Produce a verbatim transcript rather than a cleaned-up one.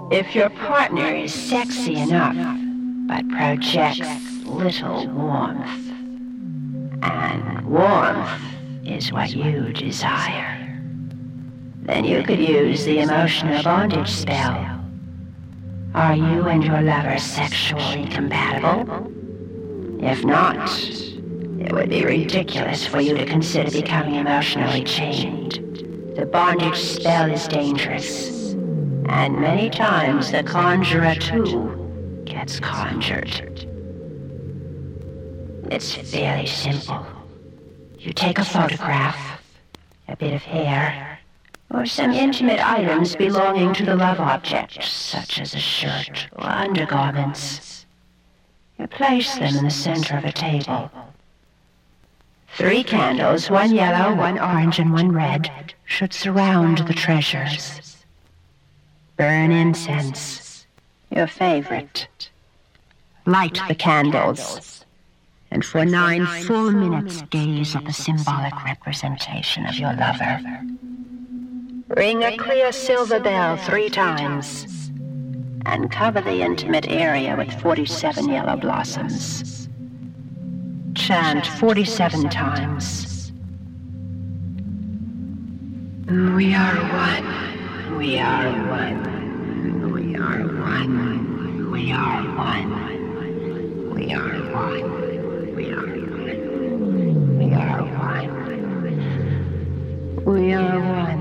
If your partner is sexy enough, but projects little warmth, and warmth is what you desire, then you could use the emotional bondage spell. Are you and your lover sexually compatible? If not, it would be ridiculous for you to consider becoming emotionally chained. The bondage spell is dangerous, and many times the conjurer too gets conjured. It's fairly simple. You take a photograph, a bit of hair, or some intimate items belonging to the love object, such as a shirt or undergarments. You place them in the center of a table. Three candles, one yellow, one orange, and one red, should surround the treasures. Burn incense, your favorite. Light the candles, and for nine full minutes gaze at the symbolic representation of your lover. Ring a clear silver bell three times, and cover the intimate area with forty-seven yellow blossoms. Chant forty-seven times. We are one. We are one. We are one. We are one. We are one. We are one. We are one. We are one.